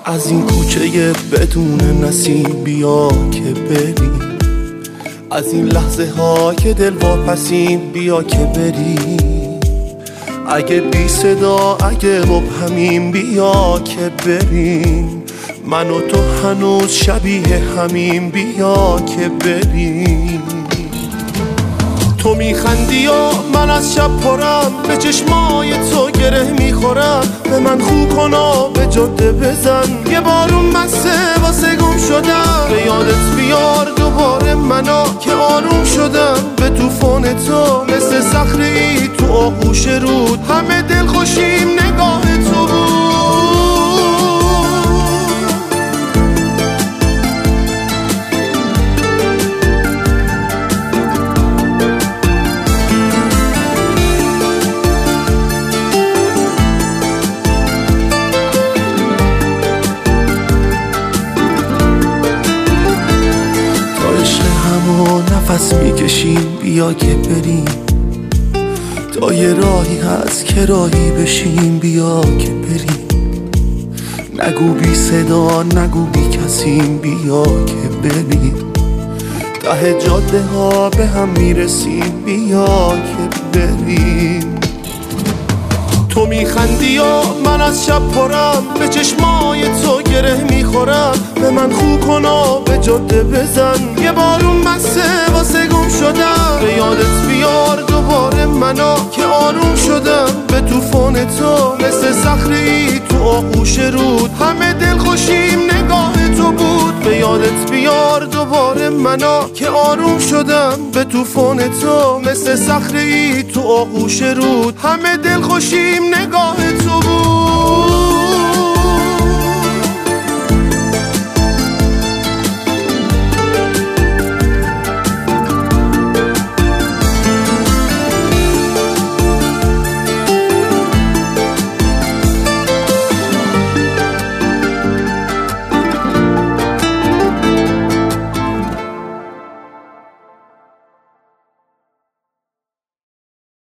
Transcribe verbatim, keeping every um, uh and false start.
از این کوچه بدون نسیم بیا که بریم، از این لحظه ها که دل واپسیم بیا که بریم. اگه بی صدا اگه مبهمیم بیا که بریم، من و تو هنوز شبیه همیم بیا که بریم. تو میخندی و من از شب پرم، به چشمای تو گره میخورم. به من خو کن و به جاده بزن، یه بارون مسته واسه گم شدم. به یادت بیار دوباره منو که آروم شدم. به طوفان تو مثل صخره‌ای تو آغوش رود، همه دل خوشیم نگاه تو بود. نفس میکشیم بیا که بریم، تا یه راهی هست که راهی بشیم بیا که بریم. نگو بی صدا نگو بی کسیم بیا که بریم. ته جاده ها به هم میرسیم بیا که بریم. تو میخندی و من از شب پرم، به چشمای تو گره میخورم. به من خو کن و به جاده بزن، یه بارون مسته واسه گم شدم. به یادت بیار دوباره منو که آروم شدم. به طوفان تو مثل صخره‌ای تو آغوش رود، همه دل خوشیم نگاه تو بود. به یادت بیار دوباره منو که آروم شدم. به طوفان تو مثل صخره‌ای تو آغوش رود، همه دل خوشیم نگاه تو بود.